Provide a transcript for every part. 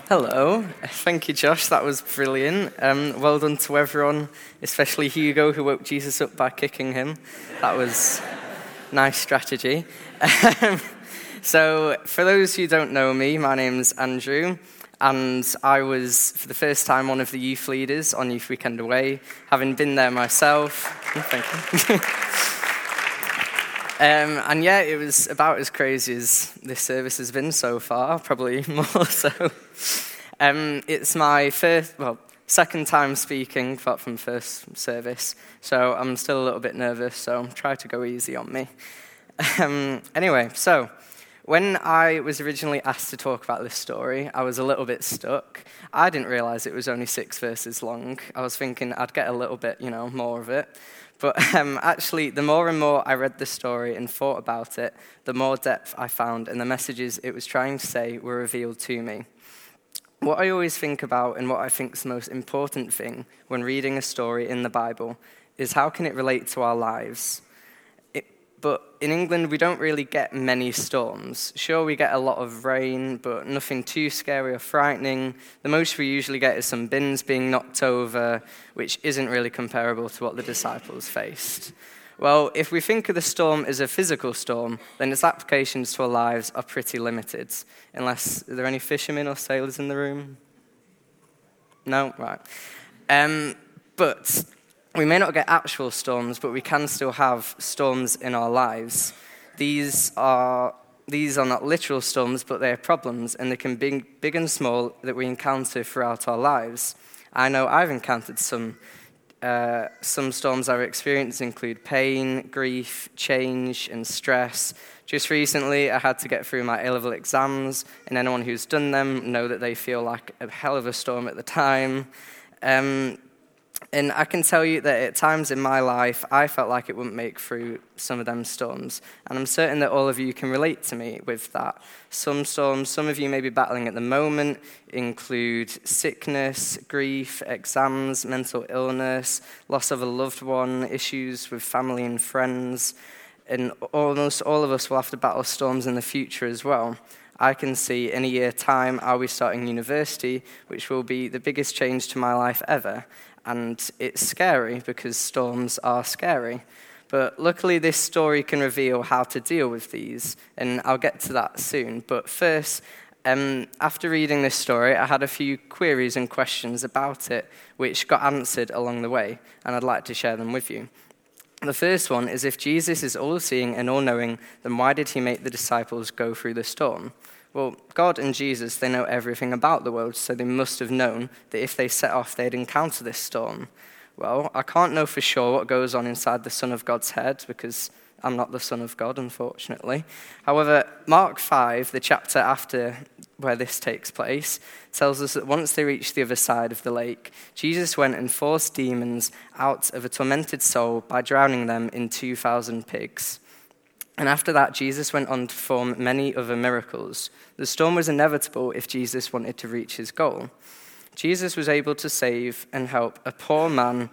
Hello. Thank you, Josh. That was brilliant. Well done to everyone, especially Hugo, who woke Jesus up by kicking him. That was nice strategy. So, for those who don't know me, my name's Andrew, and I was, for the first time, one of the youth leaders on Youth Weekend Away, having been there myself. Thank you. And yeah, it was about as crazy as this service has been so far, probably more so. It's my second time speaking, apart from first service, so I'm still a little bit nervous, so try to go easy on me. Anyway, so when I was originally asked to talk about this story, I was a little bit stuck. I didn't realize it was only 6 verses long. I was thinking I'd get a little bit, more of it. But actually, the more and more I read the story and thought about it, the more depth I found, and the messages it was trying to say were revealed to me. What I always think about, and what I think is the most important thing when reading a story in the Bible, is how can it relate to our lives? But in England, we don't really get many storms. Sure, we get a lot of rain, but nothing too scary or frightening. The most we usually get is some bins being knocked over, which isn't really comparable to what the disciples faced. Well, if we think of the storm as a physical storm, then its applications to our lives are pretty limited. Unless, are there any fishermen or sailors in the room? No? Right. But we may not get actual storms, but we can still have storms in our lives. These are not literal storms, but they are problems, and they can be big and small that we encounter throughout our lives. I know I've encountered some storms I've experienced include pain, grief, change, and stress. Just recently, I had to get through my A-level exams, and anyone who's done them know that they feel like a hell of a storm at the time. And I can tell you that at times in my life, I felt like it wouldn't make through some of them storms. And I'm certain that all of you can relate to me with that. Some storms, some of you may be battling at the moment, include sickness, grief, exams, mental illness, loss of a loved one, issues with family and friends. And almost all of us will have to battle storms in the future as well. I can see in a year's time I'll be starting university, which will be the biggest change to my life ever. And it's scary because storms are scary. But luckily this story can reveal how to deal with these, and I'll get to that soon. But first, after reading this story, I had a few queries and questions about it, which got answered along the way, and I'd like to share them with you. The first one is, if Jesus is all-seeing and all-knowing, then why did he make the disciples go through the storm? Well, God and Jesus, they know everything about the world, so they must have known that if they set off, they'd encounter this storm. Well, I can't know for sure what goes on inside the Son of God's head, because I'm not the Son of God, unfortunately. However, Mark 5, the chapter after where this takes place, tells us that once they reached the other side of the lake, Jesus went and forced demons out of a tormented soul by drowning them in 2,000 pigs. And after that, Jesus went on to perform many other miracles. The storm was inevitable if Jesus wanted to reach his goal. Jesus was able to save and help a poor man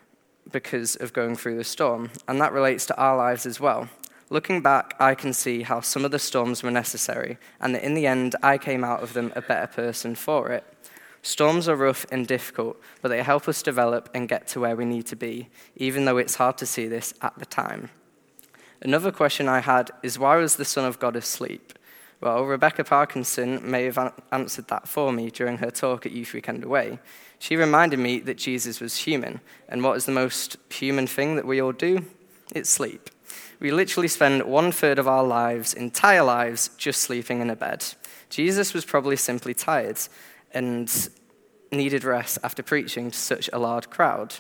because of going through the storm, and that relates to our lives as well. Looking back, I can see how some of the storms were necessary, and that in the end, I came out of them a better person for it. Storms are rough and difficult, but they help us develop and get to where we need to be, even though it's hard to see this at the time. Another question I had is, why was the Son of God asleep? Well, Rebecca Parkinson may have answered that for me during her talk at Youth Weekend Away. She reminded me that Jesus was human, and what is the most human thing that we all do? It's sleep. We literally spend 1/3 of our entire lives, just sleeping in a bed. Jesus was probably simply tired and needed rest after preaching to such a large crowd.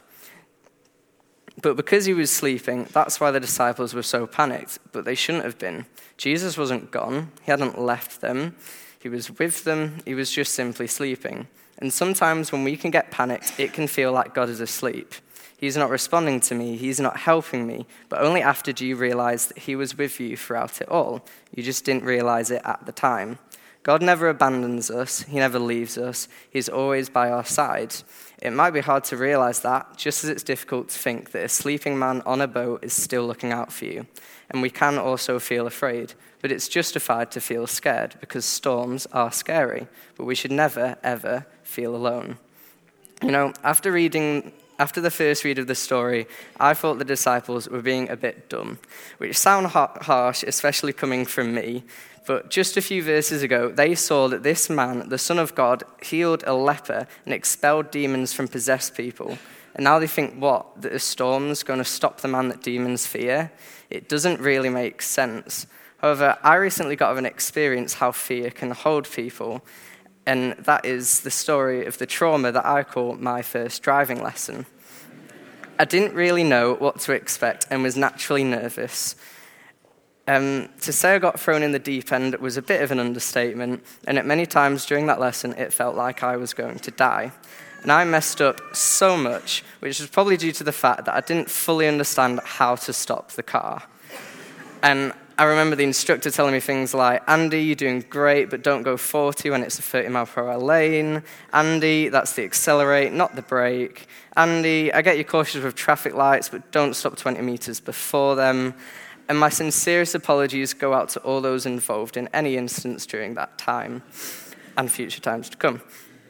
But because he was sleeping, that's why the disciples were so panicked, but they shouldn't have been. Jesus wasn't gone. He hadn't left them. He was with them. He was just simply sleeping. And sometimes when we can get panicked, it can feel like God is asleep. He's not responding to me. He's not helping me. But only after do you realize that he was with you throughout it all. You just didn't realize it at the time. God never abandons us. He never leaves us. He's always by our side. It might be hard to realize that, just as it's difficult to think that a sleeping man on a boat is still looking out for you. And we can also feel afraid, but it's justified to feel scared because storms are scary, but we should never, ever feel alone. After the first read of the story, I thought the disciples were being a bit dumb, which sounds harsh, especially coming from me. But just a few verses ago, they saw that this man, the Son of God, healed a leper and expelled demons from possessed people. And now they think, what, that a storm's going to stop the man that demons fear? It doesn't really make sense. However, I recently got an experience how fear can hold people. And that is the story of the trauma that I call my first driving lesson. I didn't really know what to expect and was naturally nervous. To say I got thrown in the deep end was a bit of an understatement, and at many times during that lesson, it felt like I was going to die. And I messed up so much, which was probably due to the fact that I didn't fully understand how to stop the car. And I remember the instructor telling me things like, Andy, you're doing great, but don't go 40 when it's a 30-mile-per-hour lane. Andy, that's the accelerate, not the brake. Andy, I get you cautious with traffic lights, but don't stop 20 meters before them. And my sincerest apologies go out to all those involved in any instance during that time and future times to come.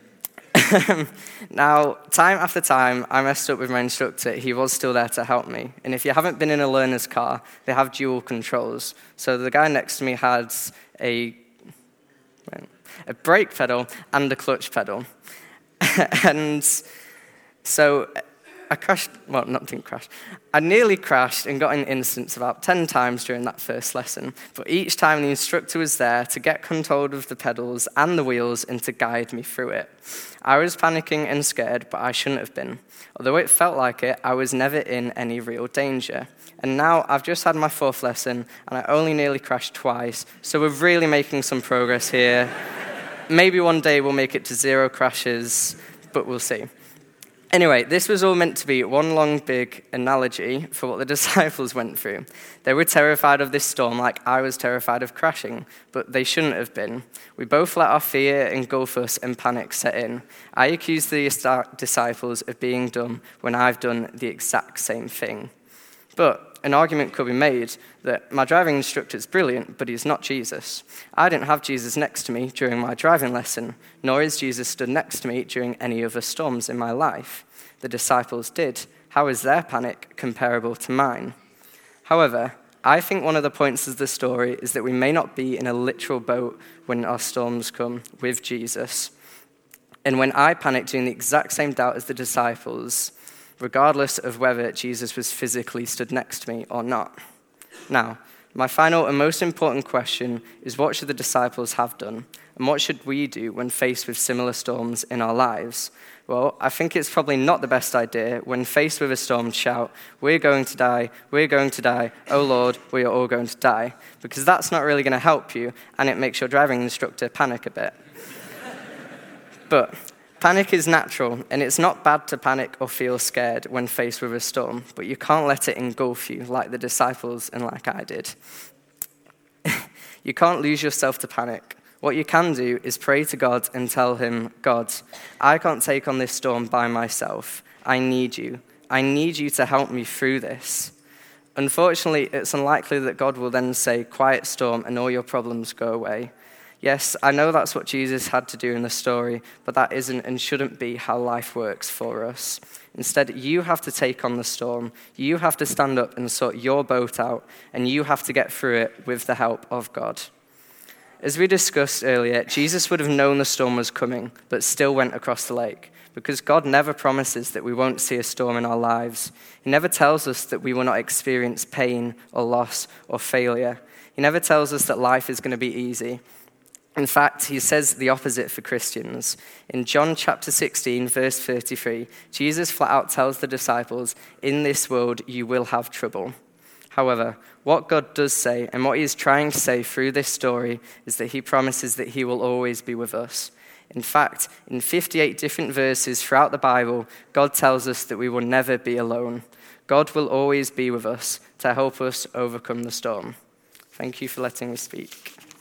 Now, time after time, I messed up with my instructor. He was still there to help me. And if you haven't been in a learner's car, they have dual controls. So the guy next to me had a brake pedal and a clutch pedal. And so I crashed, well, not didn't crash. I nearly crashed and got in incidents about 10 times during that first lesson. But each time the instructor was there to get control of the pedals and the wheels and to guide me through it. I was panicking and scared, but I shouldn't have been. Although it felt like it, I was never in any real danger. And now I've just had my 4th lesson, and I only nearly crashed twice. So we're really making some progress here. Maybe one day we'll make it to 0 crashes, but we'll see. Anyway, this was all meant to be one long, big analogy for what the disciples went through. They were terrified of this storm like I was terrified of crashing, but they shouldn't have been. We both let our fear engulf us and panic set in. I accused the disciples of being dumb when I've done the exact same thing. But an argument could be made that my driving instructor is brilliant, but he's not Jesus. I didn't have Jesus next to me during my driving lesson, nor is Jesus stood next to me during any other storms in my life. The disciples did. How is their panic comparable to mine? However, I think one of the points of the story is that we may not be in a literal boat when our storms come with Jesus. And when I panicked during the exact same doubt as the disciples, regardless of whether Jesus was physically stood next to me or not. Now, my final and most important question is, what should the disciples have done? And what should we do when faced with similar storms in our lives? Well, I think it's probably not the best idea when faced with a storm to shout, we're going to die, oh Lord, we are all going to die. Because that's not really going to help you, and it makes your driving instructor panic a bit. But panic is natural, and it's not bad to panic or feel scared when faced with a storm, but you can't let it engulf you like the disciples and like I did. You can't lose yourself to panic. What you can do is pray to God and tell him, God, I can't take on this storm by myself. I need you. I need you to help me through this. Unfortunately, it's unlikely that God will then say, quiet storm, and all your problems go away. Yes, I know that's what Jesus had to do in the story, but that isn't and shouldn't be how life works for us. Instead, you have to take on the storm. You have to stand up and sort your boat out, and you have to get through it with the help of God. As we discussed earlier, Jesus would have known the storm was coming, but still went across the lake, because God never promises that we won't see a storm in our lives. He never tells us that we will not experience pain or loss or failure. He never tells us that life is going to be easy. In fact, he says the opposite for Christians. In John chapter 16, verse 33, Jesus flat out tells the disciples, in this world you will have trouble. However, what God does say, and what he is trying to say through this story, is that he promises that he will always be with us. In fact, in 58 different verses throughout the Bible, God tells us that we will never be alone. God will always be with us to help us overcome the storm. Thank you for letting me speak.